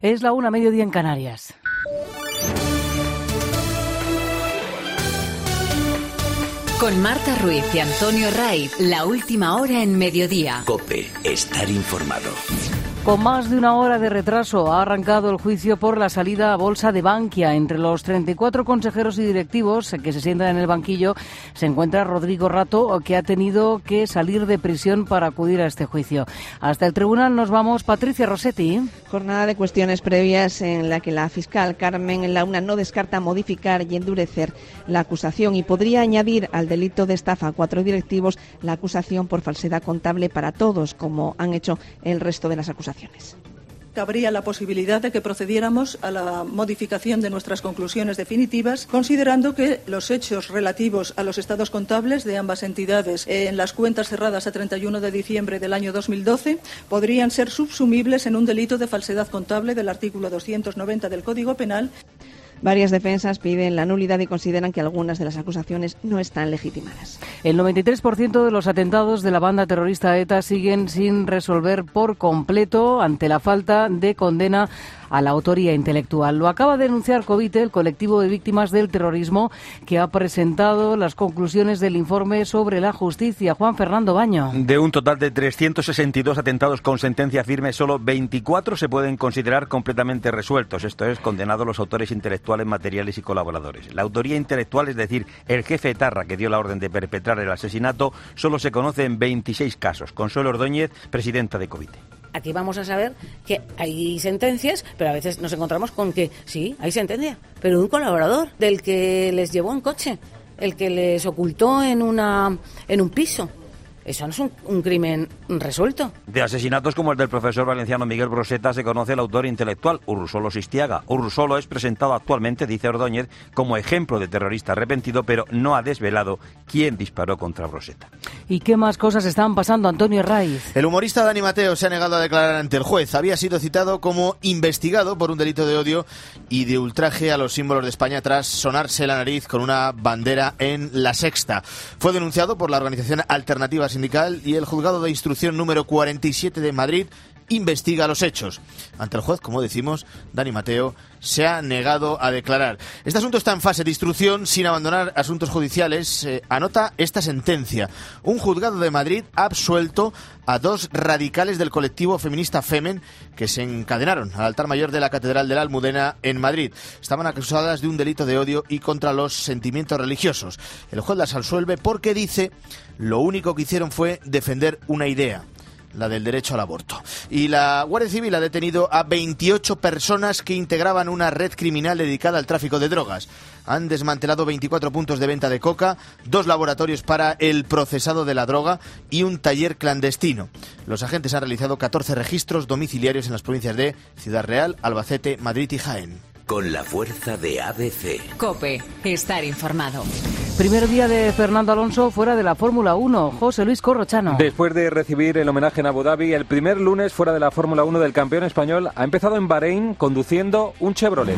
Es la 1:00, mediodía en Canarias. Con Marta Ruiz y Antonio Raiz, la última hora en mediodía. COPE, estar informado. Con más de una hora de retraso ha arrancado el juicio por la salida a bolsa de Bankia. Entre los 34 consejeros y directivos que se sientan en el banquillo se encuentra Rodrigo Rato, que ha tenido que salir de prisión para acudir a este juicio. Hasta el tribunal nos vamos, Patricia Rossetti. Jornada de cuestiones previas en la que la fiscal Carmen Launa no descarta modificar y endurecer la acusación y podría añadir al delito de estafa a 4 directivos la acusación por falsedad contable para todos, como han hecho el resto de las acusaciones. Cabría la posibilidad de que procediéramos a la modificación de nuestras conclusiones definitivas, considerando que los hechos relativos a los estados contables de ambas entidades en las cuentas cerradas a 31 de diciembre del año 2012 podrían ser subsumibles en un delito de falsedad contable del artículo 290 del Código Penal. Varias defensas piden la nulidad y consideran que algunas de las acusaciones no están legitimadas. El 93% de los atentados de la banda terrorista ETA siguen sin resolver por completo ante la falta de condena a la autoría intelectual. Lo acaba de denunciar Covite, el colectivo de víctimas del terrorismo, que ha presentado las conclusiones del informe sobre la justicia. Juan Fernando Baño. De un total de 362 atentados con sentencia firme, solo 24 se pueden considerar completamente resueltos. Esto es, condenados los autores intelectuales, materiales y colaboradores. La autoría intelectual, es decir, el jefe etarra que dio la orden de perpetrar el asesinato, solo se conoce en 26 casos. Consuelo Ordóñez, presidenta de Covite. Aquí vamos a saber que hay sentencias, pero a veces nos encontramos con que sí, hay sentencia, pero de un colaborador, del que les llevó en coche, el que les ocultó en un piso. Eso no es un crimen resuelto. De asesinatos como el del profesor valenciano Miguel Broseta se conoce el autor intelectual, Urrusola Sistiaga. Urrusola es presentado actualmente, dice Ordóñez, como ejemplo de terrorista arrepentido, pero no ha desvelado quién disparó contra Broseta. ¿Y qué más cosas están pasando, Antonio Raiz? El humorista Dani Mateo se ha negado a declarar ante el juez. Había sido citado como investigado por un delito de odio y de ultraje a los símbolos de España tras sonarse la nariz con una bandera en La Sexta. Fue denunciado por la organización Alternativa Sindical y el juzgado de instrucción número 47 de Madrid investiga los hechos. Ante el juez, como decimos, Dani Mateo se ha negado a declarar. Este asunto está en fase de instrucción sin abandonar asuntos judiciales. Anota esta sentencia. Un juzgado de Madrid ha absuelto a 2 radicales del colectivo feminista Femen que se encadenaron al altar mayor de la Catedral de la Almudena en Madrid. Estaban acusadas de un delito de odio y contra los sentimientos religiosos. El juez las absuelve porque dice lo único que hicieron fue defender una idea, la del derecho al aborto. Y la Guardia Civil ha detenido a 28 personas que integraban una red criminal dedicada al tráfico de drogas. Han desmantelado 24 puntos de venta de coca, 2 laboratorios para el procesado de la droga y un taller clandestino. Los agentes han realizado 14 registros domiciliarios en las provincias de Ciudad Real, Albacete, Madrid y Jaén. Con la fuerza de ABC. COPE, estar informado. Primer día de Fernando Alonso fuera de la Fórmula 1. José Luis Corrochano. Después de recibir el homenaje en Abu Dhabi, el primer lunes fuera de la Fórmula 1 del campeón español ha empezado en Bahrein conduciendo un Chevrolet.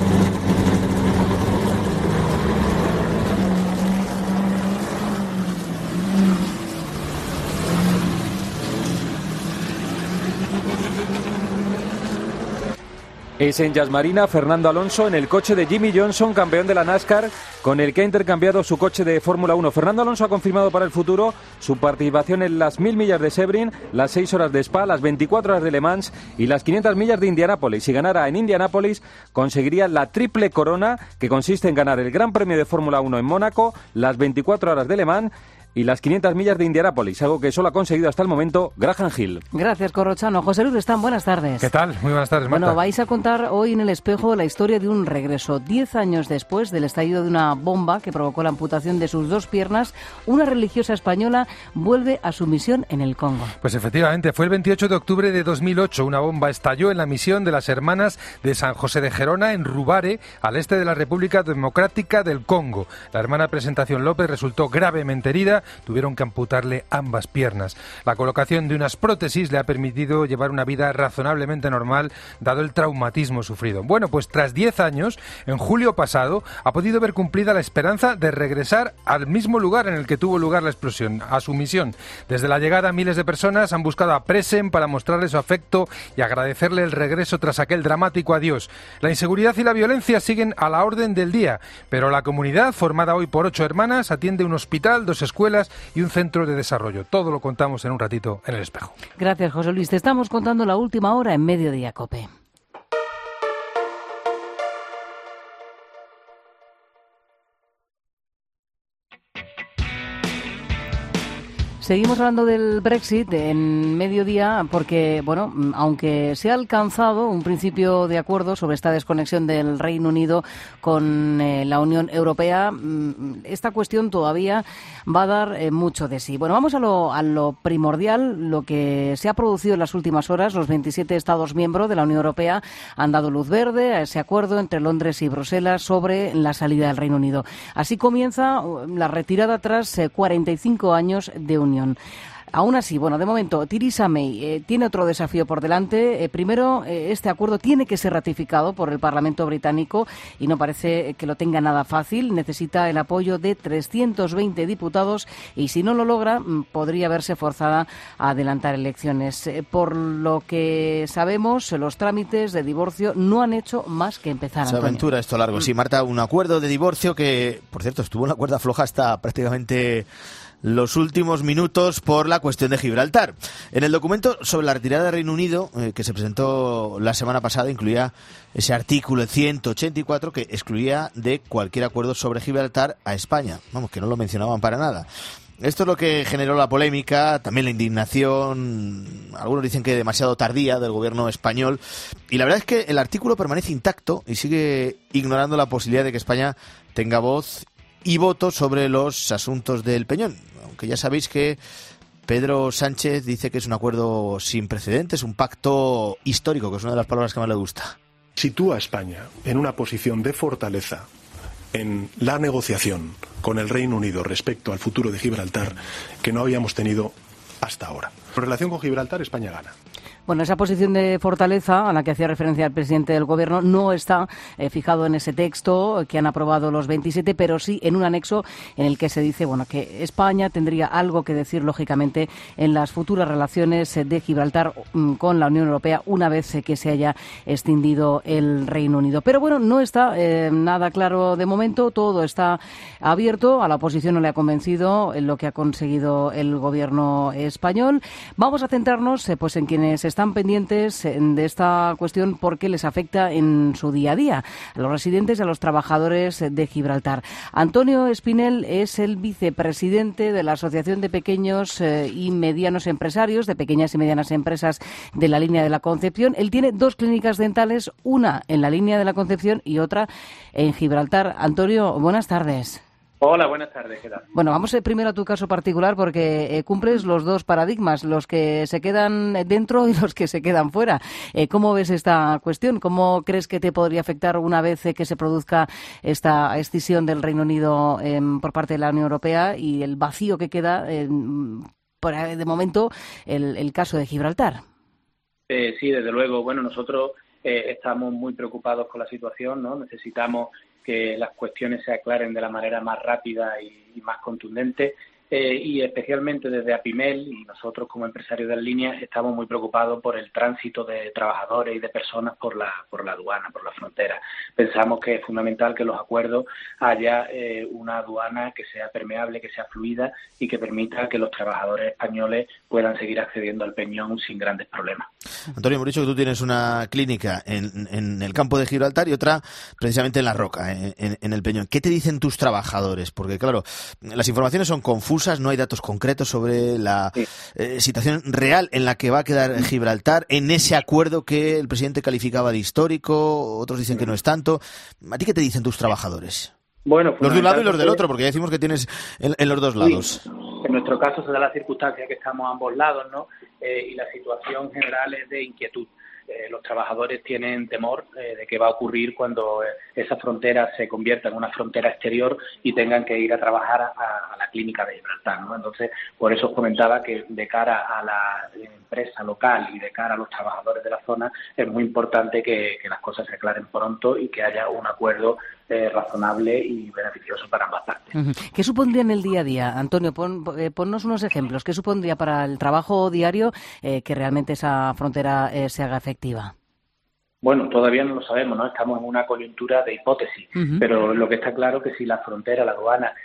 Es en Yas Marina Fernando Alonso en el coche de Jimmy Johnson, campeón de la NASCAR, con el que ha intercambiado su coche de Fórmula 1. Fernando Alonso ha confirmado para el futuro su participación en las 1000 millas de Sebring, las 6 horas de Spa, las 24 horas de Le Mans y las 500 millas de Indianápolis. Si ganara en Indianápolis, conseguiría la triple corona, que consiste en ganar el Gran Premio de Fórmula 1 en Mónaco, las 24 horas de Le Mans y las 500 millas de Indianápolis, algo que solo ha conseguido hasta el momento Graham Hill. Gracias, Corrochano. José Luis Restán, buenas tardes. ¿Qué tal? Muy buenas tardes, Marta. Bueno, vais a contar hoy en El Espejo la historia de un regreso. 10 años después del estallido de una bomba que provocó la amputación de sus 2 piernas, una religiosa española vuelve a su misión en el Congo. Pues efectivamente, fue el 28 de octubre de 2008. Una bomba estalló en la misión de las Hermanas de San José de Gerona, en Rubare, al este de la República Democrática del Congo. La hermana Presentación López resultó gravemente herida cirugía tuvieron que amputarle ambas piernas. La colocación de unas prótesis le ha permitido llevar una vida razonablemente normal, dado el traumatismo sufrido. Bueno, pues tras 10 años, en julio pasado, ha podido ver cumplida la esperanza de regresar al mismo lugar en el que tuvo lugar la explosión, a su misión. Desde la llegada, miles de personas han buscado a Presen para mostrarle su afecto y agradecerle el regreso tras aquel dramático adiós. La inseguridad y la violencia siguen a la orden del día, pero la comunidad, formada hoy por 8 hermanas, atiende un hospital, 2 escuelas y un centro de desarrollo. Todo lo contamos en un ratito en El Espejo. Gracias, José Luis. Te estamos contando la última hora en Mediodía COPE. Seguimos hablando del Brexit en Mediodía porque, bueno, aunque se ha alcanzado un principio de acuerdo sobre esta desconexión del Reino Unido con la Unión Europea, esta cuestión todavía va a dar mucho de sí. Bueno, vamos a lo primordial, lo que se ha producido en las últimas horas. Los 27 Estados miembros de la Unión Europea han dado luz verde a ese acuerdo entre Londres y Bruselas sobre la salida del Reino Unido. Así comienza la retirada tras 45 años de unión. Aún así, bueno, de momento, Theresa May tiene otro desafío por delante. Primero, este acuerdo tiene que ser ratificado por el Parlamento británico y no parece que lo tenga nada fácil. Necesita el apoyo de 320 diputados y si no lo logra, podría verse forzada a adelantar elecciones. Por lo que sabemos, los trámites de divorcio no han hecho más que empezar. Se aventura esto largo. Sí, Marta, un acuerdo de divorcio que, por cierto, estuvo en la cuerda floja hasta prácticamente los últimos minutos por la cuestión de Gibraltar. En el documento sobre la retirada del Reino Unido, que se presentó la semana pasada, incluía ese artículo 184 que excluía de cualquier acuerdo sobre Gibraltar a España. Vamos, que no lo mencionaban para nada. Esto es lo que generó la polémica, también la indignación, algunos dicen que demasiado tardía, del gobierno español. Y la verdad es que el artículo permanece intacto y sigue ignorando la posibilidad de que España tenga voz y voto sobre los asuntos del Peñón. Aunque ya sabéis que Pedro Sánchez dice que es un acuerdo sin precedentes, un pacto histórico, que es una de las palabras que más le gusta. Sitúa a España en una posición de fortaleza en la negociación con el Reino Unido respecto al futuro de Gibraltar que no habíamos tenido hasta ahora. En relación con Gibraltar, España gana. Bueno, esa posición de fortaleza a la que hacía referencia el presidente del Gobierno no está fijado en ese texto que han aprobado los 27, pero sí en un anexo en el que se dice, bueno, que España tendría algo que decir, lógicamente, en las futuras relaciones de Gibraltar con la Unión Europea una vez que se haya extinguido el Reino Unido. Pero bueno, no está nada claro de momento, todo está abierto. A la oposición no le ha convencido lo que ha conseguido el Gobierno español. Vamos a centrarnos pues en quienes están pendientes de esta cuestión porque les afecta en su día a día, a los residentes y a los trabajadores de Gibraltar. Antonio Espinel es el vicepresidente de la Asociación de Pequeños y Medianos Empresarios, de pequeñas y medianas empresas de la línea de la Concepción. Él tiene 2 clínicas dentales, una en la línea de la Concepción y otra en Gibraltar. Antonio, buenas tardes. Hola, buenas tardes, ¿qué tal? Bueno, vamos primero a tu caso particular porque cumples los 2 paradigmas, los que se quedan dentro y los que se quedan fuera. ¿Cómo ves esta cuestión? ¿Cómo crees que te podría afectar una vez que se produzca esta escisión del Reino Unido por parte de la Unión Europea y el vacío que queda, de momento, el caso de Gibraltar? Sí, desde luego. Bueno, nosotros estamos muy preocupados con la situación, ¿no? Necesitamos que las cuestiones se aclaren de la manera más rápida y más contundente y especialmente desde APIMEL y nosotros como empresarios de las líneas estamos muy preocupados por el tránsito de trabajadores y de personas por la aduana, por la frontera. Pensamos que es fundamental que en los acuerdos haya una aduana que sea permeable, que sea fluida y que permita que los trabajadores españoles puedan seguir accediendo al Peñón sin grandes problemas. Antonio, hemos dicho que tú tienes una clínica en el campo de Gibraltar y otra precisamente en La Roca, en el Peñón. ¿Qué te dicen tus trabajadores? Porque claro, las informaciones son confusas, no hay datos concretos sobre la situación real en la que va a quedar Gibraltar en ese acuerdo que el presidente calificaba de histórico, otros dicen que no es tanto. ¿A ti qué te dicen tus trabajadores? Bueno, los de un lado y los del otro, porque ya decimos que tienes en los dos lados. Sí. En nuestro caso se da la circunstancia que estamos a ambos lados, ¿no? Y la situación general es de inquietud. los trabajadores tienen temor de qué va a ocurrir cuando esa frontera se convierta en una frontera exterior y tengan que ir a trabajar a la clínica de Gibraltar, ¿no? Entonces, por eso os comentaba que de cara a la empresa local y de cara a los trabajadores de la zona es muy importante que las cosas se aclaren pronto y que haya un acuerdo razonable y beneficioso para ambas partes. ¿Qué supondría en el día a día? Antonio, ponnos unos ejemplos. ¿Qué supondría para el trabajo diario que realmente esa frontera se haga efectiva? Bueno, todavía no lo sabemos, ¿no? Estamos en una coyuntura de hipótesis, pero lo que está claro es que si la frontera, la aduana,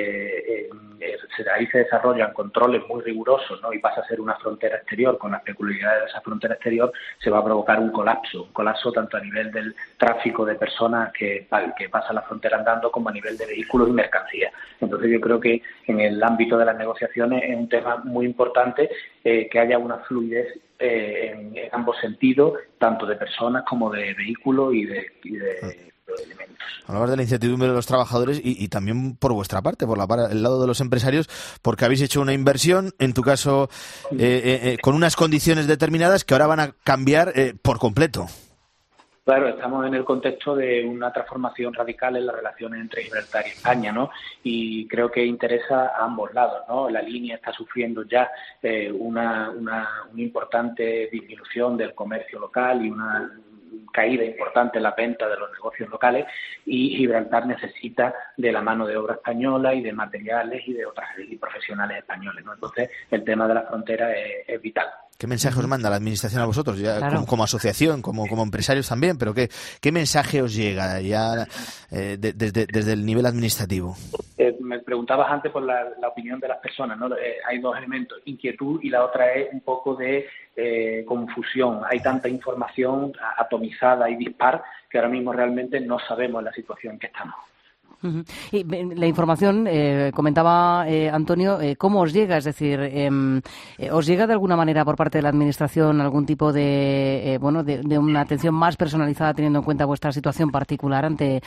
ahí se desarrollan controles muy rigurosos, ¿no? Y pasa a ser una frontera exterior, con las peculiaridades de esa frontera exterior, se va a provocar un colapso tanto a nivel del tráfico de personas que pasan la frontera andando como a nivel de vehículos y mercancías. Entonces yo creo que en el ámbito de las negociaciones es un tema muy importante que haya una fluidez en ambos sentidos, tanto de personas como de vehículos y de elementos. Hablabas de la incertidumbre de los trabajadores y también por vuestra parte, por el lado de los empresarios, porque habéis hecho una inversión, en tu caso, con unas condiciones determinadas que ahora van a cambiar por completo. Claro, estamos en el contexto de una transformación radical en las relaciones entre Gibraltar y España, ¿no? Y creo que interesa a ambos lados, ¿no? La línea está sufriendo ya una importante disminución del comercio local y una caída importante en la venta de los negocios locales, y Gibraltar necesita de la mano de obra española y de materiales y de otras profesionales españoles, ¿no? Entonces, el tema de la frontera es vital. ¿Qué mensaje os manda la Administración a vosotros, ya claro, como asociación, como empresarios también? Pero ¿qué mensaje os llega ya desde el nivel administrativo? Me preguntabas antes por la opinión de las personas, ¿no? Hay dos elementos, inquietud, y la otra es un poco de confusión. Hay tanta información atomizada y dispar que ahora mismo realmente no sabemos la situación en que estamos. Y la información, comentaba Antonio, ¿cómo os llega? Es decir, ¿os llega de alguna manera por parte de la Administración algún tipo de una atención más personalizada teniendo en cuenta vuestra situación particular ante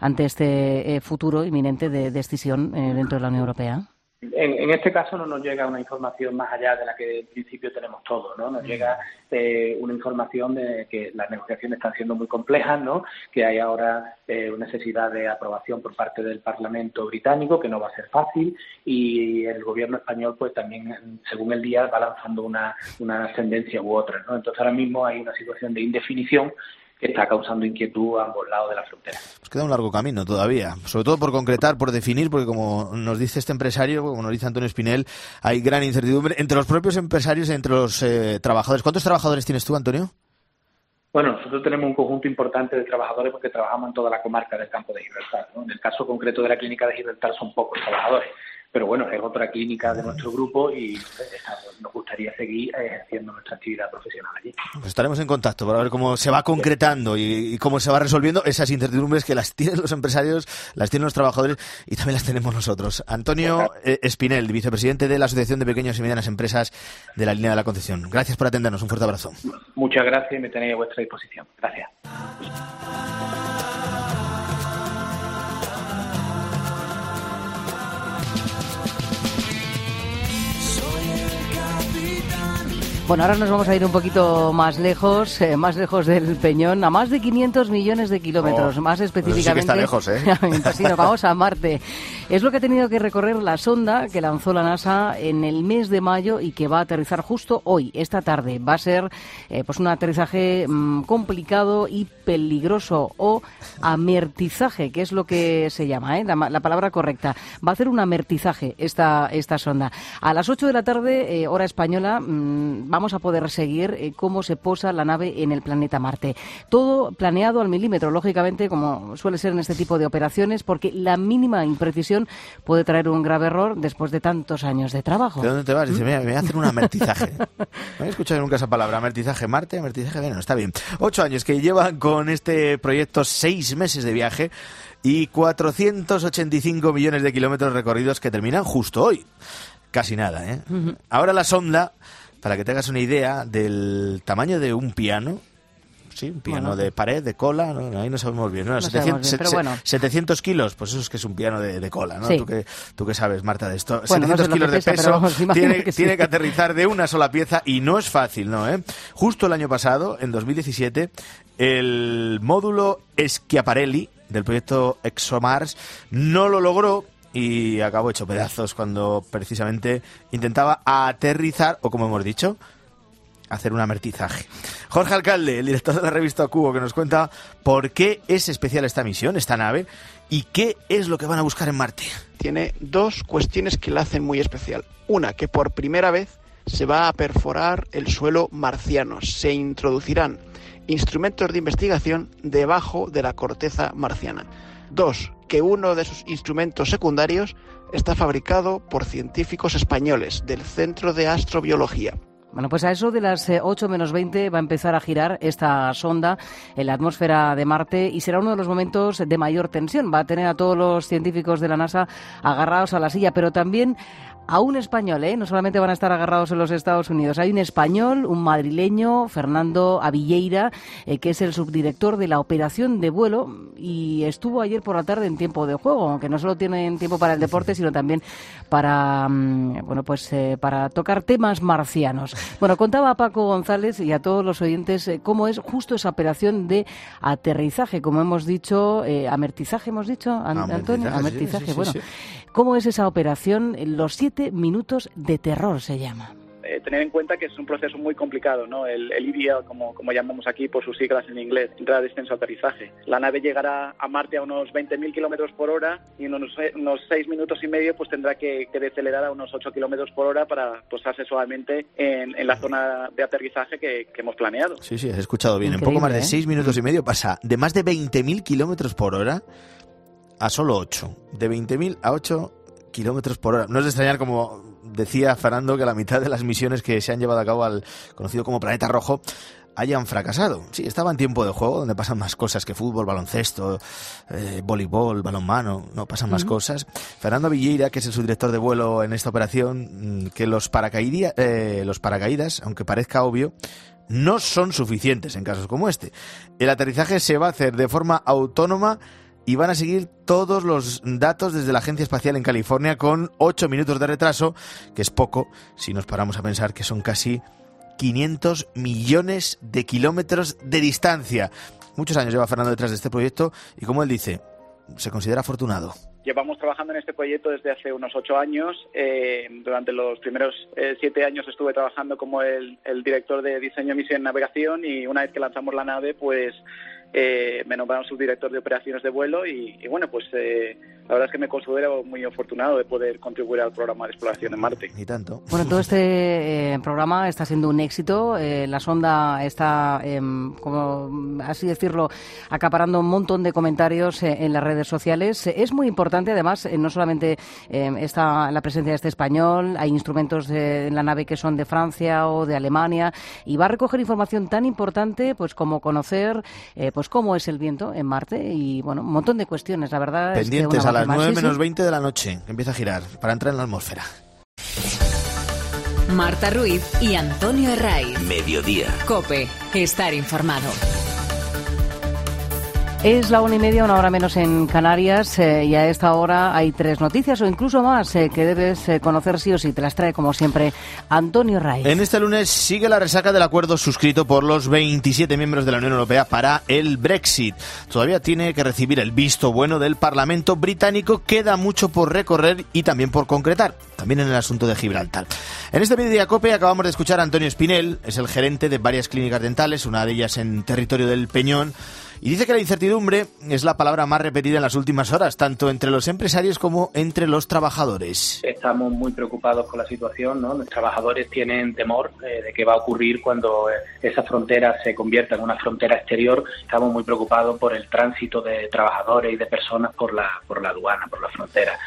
este futuro inminente de escisión dentro de la Unión Europea? En este caso no nos llega una información más allá de la que en principio tenemos todos, ¿no? Nos llega una información de que las negociaciones están siendo muy complejas, ¿no? Que hay ahora necesidad de aprobación por parte del Parlamento británico, que no va a ser fácil, y el gobierno español pues también, según el día, va lanzando una tendencia u otra, ¿no? Entonces ahora mismo hay una situación de indefinición que está causando inquietud a ambos lados de la frontera. Nos queda un largo camino todavía, sobre todo por concretar, por definir, porque como nos dice este empresario, como nos dice Antonio Espinel, hay gran incertidumbre entre los propios empresarios y entre los trabajadores. ¿Cuántos trabajadores tienes tú, Antonio? Bueno, nosotros tenemos un conjunto importante de trabajadores porque trabajamos en toda la comarca del campo de Gibraltar, ¿no? En el caso concreto de la clínica de Gibraltar son pocos trabajadores, pero bueno, es otra clínica de nuestro grupo y nos gustaría seguir haciendo nuestra actividad profesional allí. Pues estaremos en contacto para ver cómo se va concretando y cómo se va resolviendo esas incertidumbres que las tienen los empresarios, las tienen los trabajadores y también las tenemos nosotros. Antonio Espinel, vicepresidente de la Asociación de Pequeñas y Medianas Empresas de la Línea de la Concepción. Gracias por atendernos, un fuerte abrazo. Muchas gracias y me tenéis a vuestra disposición. Gracias. Bueno, ahora nos vamos a ir un poquito más lejos del Peñón, a más de 500 millones de kilómetros, más específicamente. Sí que está lejos, ¿eh? Sí, nos vamos a Marte. Es lo que ha tenido que recorrer la sonda que lanzó la NASA en el mes de mayo y que va a aterrizar justo hoy, esta tarde. Va a ser pues un aterrizaje complicado y peligroso, o amertizaje, que es lo que se llama, la palabra correcta. Va a hacer un amertizaje esta sonda. A las 8 de la tarde, hora española, vamos a poder seguir cómo se posa la nave en el planeta Marte. Todo planeado al milímetro, lógicamente, como suele ser en este tipo de operaciones, porque la mínima imprecisión puede traer un grave error después de tantos años de trabajo. ¿De dónde te vas? Dice, mira, me voy a hacer un amertizaje. No he escuchado nunca esa palabra, amertizaje. Marte, amertizaje, bueno, está bien. 8 años que llevan con este proyecto, 6 meses de viaje y 485 millones de kilómetros recorridos que terminan justo hoy. Casi nada, ¿eh? Ahora la sonda, para que te hagas una idea del tamaño de un piano, sí, un piano de pared, de cola, ¿no? Ahí no sabemos bien, ¿no? 700 kilos, pues eso es que es un piano de cola, ¿no? Sí. ¿Tú qué sabes, Marta, de esto? Bueno, 700 kilos de peso, tiene que aterrizar de una sola pieza y no es fácil, ¿no? Justo el año pasado, en 2017, el módulo Schiaparelli del proyecto ExoMars no lo logró y acabó hecho pedazos cuando precisamente intentaba aterrizar, o como hemos dicho, hacer un aterrizaje. Jorge Alcalde, el director de la revista Cubo, que nos cuenta por qué es especial esta misión, esta nave, y qué es lo que van a buscar en Marte. Tiene dos cuestiones que la hacen muy especial. Una, que por primera vez se va a perforar el suelo marciano. Se introducirán instrumentos de investigación debajo de la corteza marciana. Dos, que uno de sus instrumentos secundarios está fabricado por científicos españoles del Centro de Astrobiología. Bueno, pues a eso de las 8 menos 20 va a empezar a girar esta sonda en la atmósfera de Marte y será uno de los momentos de mayor tensión. Va a tener a todos los científicos de la NASA agarrados a la silla, pero también a un español, no solamente van a estar agarrados en los Estados Unidos. Hay un español, un madrileño, Fernando Avilleira, que es el subdirector de la operación de vuelo y estuvo ayer por la tarde en tiempo de juego, aunque no solo tienen tiempo para el deporte, sino también para, para tocar temas marcianos. Bueno, contaba a Paco González y a todos los oyentes cómo es justo esa operación de aterrizaje, como hemos dicho, amertizaje, hemos dicho, Antonio, amertizaje, sí. Bueno. ¿Cómo es esa operación? Los 7 minutos de terror se llama. Tener en cuenta que es un proceso muy complicado, ¿no? El IDIA, como llamamos aquí por sus siglas en inglés, entrada, descenso, aterrizaje. La nave llegará a Marte a unos 20.000 kilómetros por hora y en unos 6 minutos y medio pues tendrá que decelerar a unos 8 kilómetros por hora para posarse suavemente en la zona de aterrizaje que hemos planeado. Sí, has escuchado bien. Increíble, en poco más de 6 minutos y medio pasa de más de 20.000 kilómetros por hora a solo 8. De 20.000 a 8 kilómetros por hora. No es de extrañar, como decía Fernando, que la mitad de las misiones que se han llevado a cabo al conocido como Planeta Rojo hayan fracasado. Sí, estaba en tiempo de juego, donde pasan más cosas que fútbol, baloncesto, voleibol, balonmano, no pasan más cosas. Fernando Avilleira, que es el subdirector de vuelo en esta operación, que los paracaídas, aunque parezca obvio, no son suficientes en casos como este. El aterrizaje se va a hacer de forma autónoma y van a seguir todos los datos desde la Agencia Espacial en California con 8 minutos de retraso, que es poco si nos paramos a pensar que son casi 500 millones de kilómetros de distancia. Muchos años lleva Fernando detrás de este proyecto y, como él dice, se considera afortunado. Llevamos trabajando en este proyecto desde hace unos 8 años. Durante los primeros 7 años estuve trabajando como el director de diseño, misión y navegación, y una vez que lanzamos la nave, pues me nombraron subdirector de operaciones de vuelo y bueno, pues la verdad es que me considero muy afortunado de poder contribuir al programa de exploración en Marte. Y tanto. Bueno, todo este programa está siendo un éxito. La sonda está, como así decirlo, acaparando un montón de comentarios en las redes sociales. Es muy importante, además, no solamente está la presencia de este español, hay instrumentos en la nave que son de Francia o de Alemania, y va a recoger información tan importante pues como conocer pues cómo es el viento en Marte y, bueno, un montón de cuestiones, la verdad. Pendientes es que a las 9 menos 20 de la noche, que empieza a girar para entrar en la atmósfera. Marta Ruiz y Antonio Herraiz. Mediodía. COPE. Estar informado. Es la 1:30, una hora menos en Canarias, y a esta hora hay 3 noticias o incluso más que debes conocer sí o sí. Te las trae, como siempre, Antonio Herraiz. En este lunes sigue la resaca del acuerdo suscrito por los 27 miembros de la Unión Europea para el Brexit. Todavía tiene que recibir el visto bueno del Parlamento británico. Queda mucho por recorrer y también por concretar, también en el asunto de Gibraltar. En este Mediodía COPE acabamos de escuchar a Antonio Espinel, es el gerente de varias clínicas dentales, una de ellas en territorio del Peñón. Y dice que la incertidumbre es la palabra más repetida en las últimas horas, tanto entre los empresarios como entre los trabajadores. Estamos muy preocupados con la situación, ¿no? Los trabajadores tienen temor de qué va a ocurrir cuando esa frontera se convierta en una frontera exterior. Estamos muy preocupados por el tránsito de trabajadores y de personas por la aduana, por la frontera.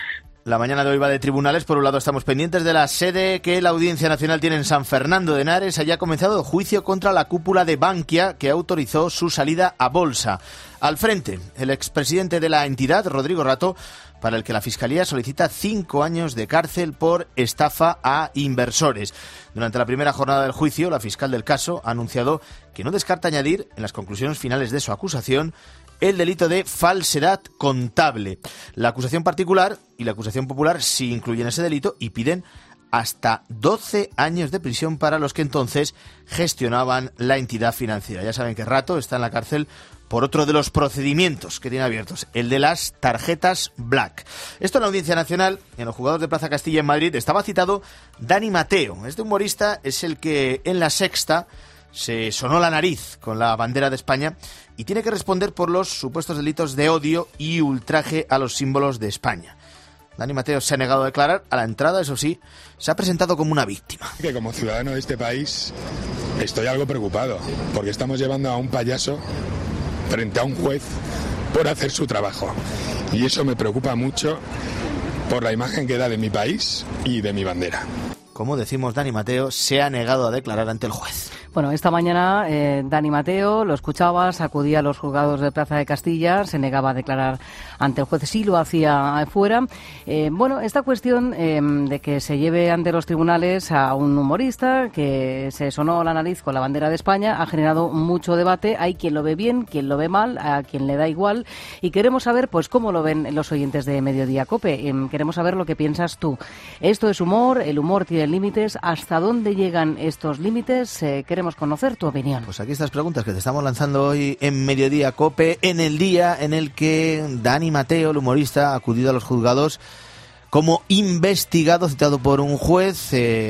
La mañana de hoy va de tribunales. Por un lado estamos pendientes de la sede que la Audiencia Nacional tiene en San Fernando de Henares. Allí ha comenzado el juicio contra la cúpula de Bankia, que autorizó su salida a bolsa. Al frente, el expresidente de la entidad, Rodrigo Rato, para el que la Fiscalía solicita 5 años de cárcel por estafa a inversores. Durante la primera jornada del juicio, la fiscal del caso ha anunciado que no descarta añadir, en las conclusiones finales de su acusación, el delito de falsedad contable. La acusación particular y la acusación popular sí incluyen ese delito y piden hasta 12 años de prisión para los que entonces gestionaban la entidad financiera. Ya saben que Rato está en la cárcel por otro de los procedimientos que tiene abiertos, el de las tarjetas Black. Esto en la Audiencia Nacional, en los juzgados de Plaza Castilla en Madrid, estaba citado Dani Mateo. Este humorista es el que en La Sexta se sonó la nariz con la bandera de España y tiene que responder por los supuestos delitos de odio y ultraje a los símbolos de España. Dani Mateo se ha negado a declarar. A la entrada, eso sí, se ha presentado como una víctima. Que como ciudadano de este país estoy algo preocupado porque estamos llevando a un payaso frente a un juez por hacer su trabajo. Y eso me preocupa mucho por la imagen que da de mi país y de mi bandera. Como decimos, Dani Mateo se ha negado a declarar ante el juez. Bueno, esta mañana Dani Mateo, lo escuchabas, acudía a los juzgados de Plaza de Castilla, se negaba a declarar ante el juez, sí lo hacía fuera. Bueno, esta cuestión de que se lleve ante los tribunales a un humorista que se sonó la nariz con la bandera de España ha generado mucho debate. Hay quien lo ve bien, quien lo ve mal, a quien le da igual. Y queremos saber, pues, cómo lo ven los oyentes de Mediodía COPE. Queremos saber lo que piensas tú. Esto es humor, el humor tiene límites. ¿Hasta dónde llegan estos límites? Queremos conocer tu opinión. Pues aquí estas preguntas que te estamos lanzando hoy en Mediodía COPE, en el día en el que Dani Mateo, el humorista, ha acudido a los juzgados como investigado, citado por un juez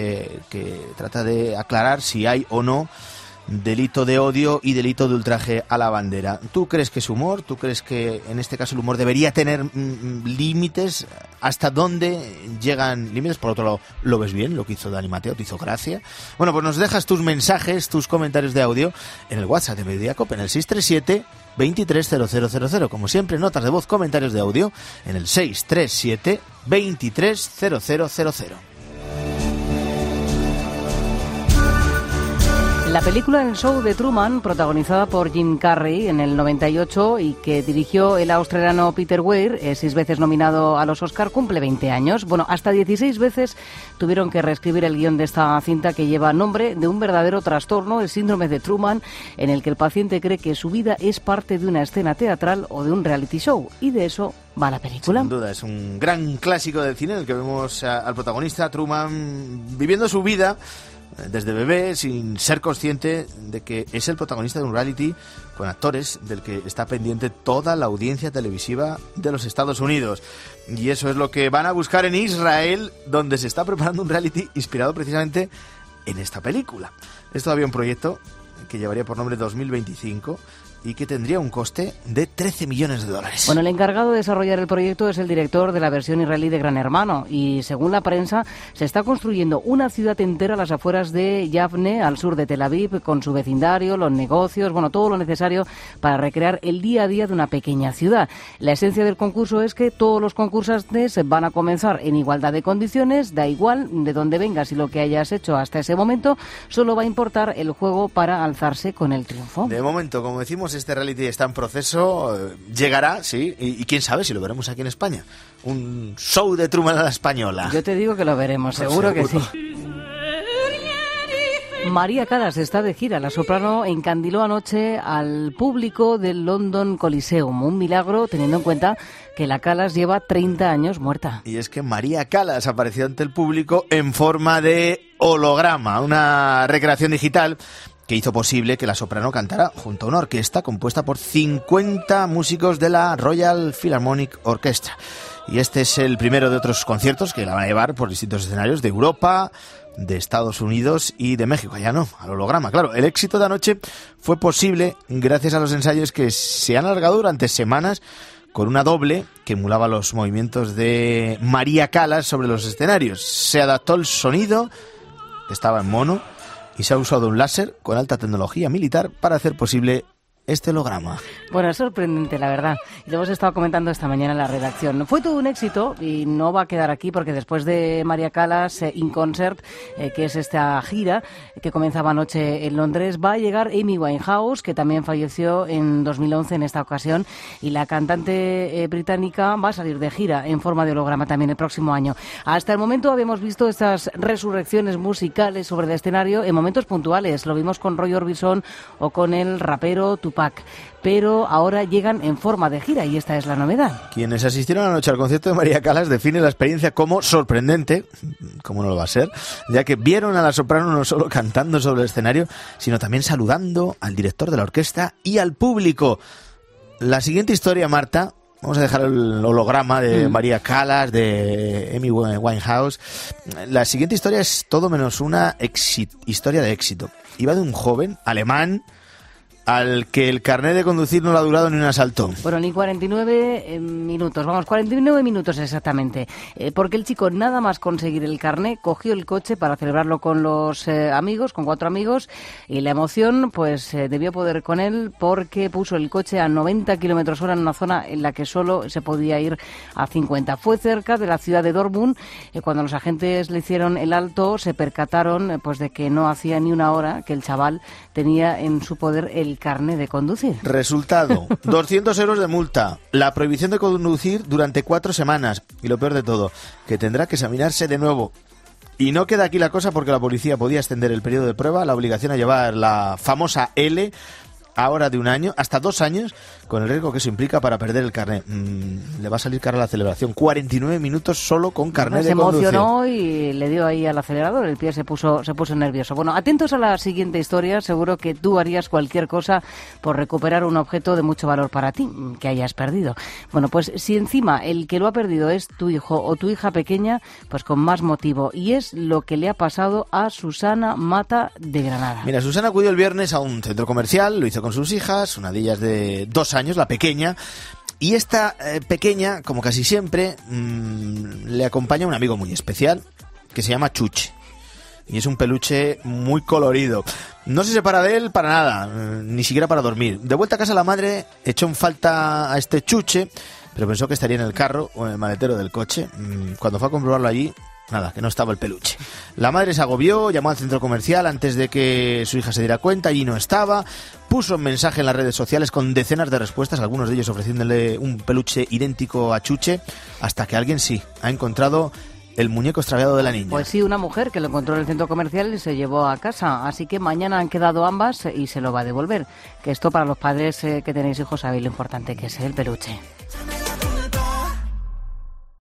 que trata de aclarar si hay o no delito de odio y delito de ultraje a la bandera. ¿Tú crees que es humor? ¿Tú crees que en este caso el humor debería tener límites? ¿Hasta dónde llegan límites? Por otro lado, ¿lo ves bien lo que hizo Dani Mateo? ¿Te hizo gracia? Bueno, pues nos dejas tus mensajes, tus comentarios de audio en el WhatsApp de Mediodía COPE, en el 637 230000. Como siempre, notas de voz, comentarios de audio en el 637 230000. La película El show de Truman, protagonizada por Jim Carrey en el 98 y que dirigió el australiano Peter Weir, 6 veces nominado a los Oscar, cumple 20 años. Bueno, hasta 16 veces tuvieron que reescribir el guión de esta cinta que lleva nombre de un verdadero trastorno, el síndrome de Truman, en el que el paciente cree que su vida es parte de una escena teatral o de un reality show. Y de eso va la película. Sin duda, es un gran clásico del cine en el que vemos al protagonista Truman viviendo su vida desde bebé, sin ser consciente de que es el protagonista de un reality con actores del que está pendiente toda la audiencia televisiva de los Estados Unidos. Y eso es lo que van a buscar en Israel, donde se está preparando un reality inspirado precisamente en esta película. Es todavía un proyecto que llevaría por nombre 2025 y que tendría un coste de $13 millones. Bueno, el encargado de desarrollar el proyecto es el director de la versión israelí de Gran Hermano y, según la prensa, se está construyendo una ciudad entera a las afueras de Yavne, al sur de Tel Aviv, con su vecindario, los negocios, bueno, todo lo necesario para recrear el día a día de una pequeña ciudad. La esencia del concurso es que todos los concursantes van a comenzar en igualdad de condiciones, da igual de dónde vengas y lo que hayas hecho hasta ese momento, solo va a importar el juego para alzarse con el triunfo. De momento, como decimos, este reality está en proceso, llegará, sí, y quién sabe si lo veremos aquí en España. Un show de Truman a la española. Yo te digo que lo veremos, seguro que sí. María Callas está de gira. La soprano encandiló anoche al público del London Coliseum. Un milagro teniendo en cuenta que la Callas lleva 30 años muerta. Y es que María Callas apareció ante el público en forma de holograma, una recreación digital que hizo posible que la soprano cantara junto a una orquesta compuesta por 50 músicos de la Royal Philharmonic Orchestra. Y este es el primero de otros conciertos que la van a llevar por distintos escenarios de Europa, de Estados Unidos y de México. Ya no, al holograma. Claro, el éxito de anoche fue posible gracias a los ensayos que se han alargado durante semanas con una doble que emulaba los movimientos de María Callas sobre los escenarios. Se adaptó el sonido, estaba en mono, y se ha usado un láser con alta tecnología militar para hacer posible este holograma. Bueno, es sorprendente, la verdad. Y lo hemos estado comentando esta mañana en la redacción. Fue todo un éxito y no va a quedar aquí porque después de María Callas In Concert, que es esta gira que comenzaba anoche en Londres, va a llegar Amy Winehouse, que también falleció en 2011 en esta ocasión, y la cantante británica va a salir de gira en forma de holograma también el próximo año. Hasta el momento habíamos visto estas resurrecciones musicales sobre el escenario en momentos puntuales. Lo vimos con Roy Orbison o con el rapero Tupac. Pero ahora llegan en forma de gira y esta es la novedad. Quienes asistieron anoche al concierto de María Callas definen la experiencia como sorprendente, como no lo va a ser, ya que vieron a la soprano no solo cantando sobre el escenario, sino también saludando al director de la orquesta y al público. La siguiente historia, Marta, vamos a dejar el holograma de María Callas, de Amy Winehouse. La siguiente historia es todo menos una historia de éxito. Iba de un joven alemán al que el carnet de conducir no le ha durado ni un asalto. Bueno, ni 49 minutos, 49 minutos exactamente, porque el chico nada más conseguir el carnet cogió el coche para celebrarlo con los amigos, con 4 amigos, y la emoción pues debió poder con él porque puso el coche a 90 kilómetros hora en una zona en la que solo se podía ir a 50. Fue cerca de la ciudad de Dortmund. Cuando los agentes le hicieron el alto se percataron pues de que no hacía ni una hora que el chaval tenía en su poder el carnet de conducir. Resultado, 200 euros de multa, la prohibición de conducir durante 4 semanas y lo peor de todo, que tendrá que examinarse de nuevo. Y no queda aquí la cosa porque la policía podía extender el periodo de prueba, la obligación a llevar la famosa L, ahora de 1 año, hasta 2 años, con el riesgo que eso implica para perder el carnet. Le va a salir cara a la celebración. 49 minutos solo con carnet de conducir. Se emocionó y le dio ahí al acelerador, el pie se puso nervioso. Bueno, atentos a la siguiente historia, seguro que tú harías cualquier cosa por recuperar un objeto de mucho valor para ti, que hayas perdido. Bueno, pues si encima el que lo ha perdido es tu hijo o tu hija pequeña, pues con más motivo. Y es lo que le ha pasado a Susana Mata de Granada. Mira, Susana acudió el viernes a un centro comercial, lo hizo con sus hijas, una de ellas de 2 años, la pequeña, y esta pequeña, como casi siempre, le acompaña un amigo muy especial que se llama Chuche, y es un peluche muy colorido. No se separa de él para nada, ni siquiera para dormir. De vuelta a casa la madre echó en falta a este Chuche, pero pensó que estaría en el carro o en el maletero del coche. Cuando fue a comprobarlo allí, nada, que no estaba el peluche. La madre se agobió, llamó al centro comercial antes de que su hija se diera cuenta, allí no estaba, puso un mensaje en las redes sociales con decenas de respuestas, algunos de ellos ofreciéndole un peluche idéntico a Chuche, hasta que alguien sí ha encontrado el muñeco extraviado de la niña. Pues sí, una mujer que lo encontró en el centro comercial y se llevó a casa, así que mañana han quedado ambas y se lo va a devolver. Que esto para los padres que tenéis hijos sabéis lo importante que es el peluche.